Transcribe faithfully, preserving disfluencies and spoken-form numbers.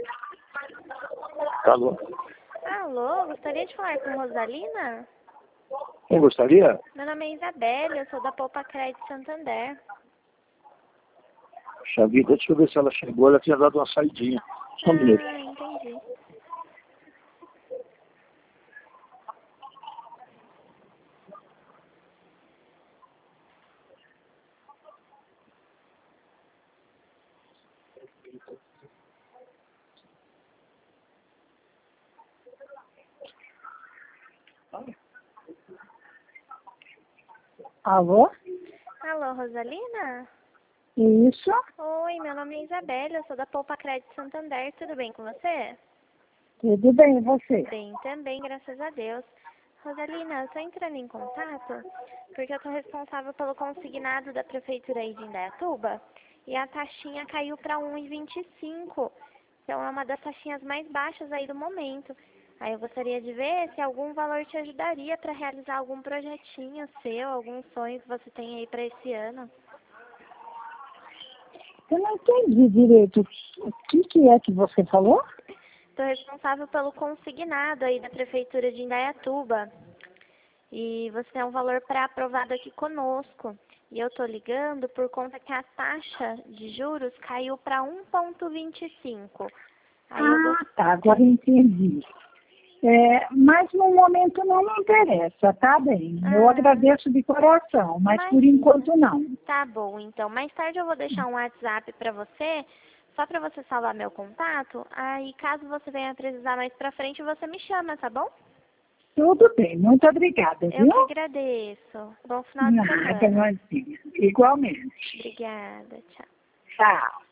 Alô? Alô, gostaria de falar com Rosalina? Quem gostaria? Meu nome é Isabelle, eu sou da Poupa Crédito Santander. Puxa vida, deixa eu ver se ela chegou. Ela tinha dado uma saidinha. Só um minuto. Ah, entendi. Alô? Alô, Rosalina? Isso? Oi, meu nome é Isabelle, eu sou da Poupa Crédito Santander, tudo bem com você? Tudo bem, e você? Bem também, graças a Deus. Rosalina, eu estou entrando em contato porque eu estou responsável pelo consignado da Prefeitura aí de Indaiatuba e a taxinha caiu para um e vinte e cinco. Então é uma das taxinhas mais baixas aí do momento. Aí eu gostaria de ver se algum valor te ajudaria para realizar algum projetinho seu, algum sonho que você tem aí para esse ano. Eu não entendi direito. O que, que é que você falou? Estou responsável pelo consignado aí da Prefeitura de Indaiatuba. E você tem um valor pré-aprovado aqui conosco. E eu estou ligando por conta que a taxa de juros caiu para um vírgula vinte e cinco. Aí eu Ah, gost... tá, agora eu entendi. É, mas no momento não me interessa, tá bem. Eu Ah, agradeço de coração, mas mas por enquanto não. tá bom, então. Mais tarde eu vou deixar um WhatsApp para você, só para você salvar meu contato. Aí caso você venha precisar mais para frente, você me chama, tá bom? Tudo bem, muito obrigada, Eu viu? que agradeço. Bom final de Nada, semana. Marcinha. Igualmente. Obrigada, tchau. Tchau.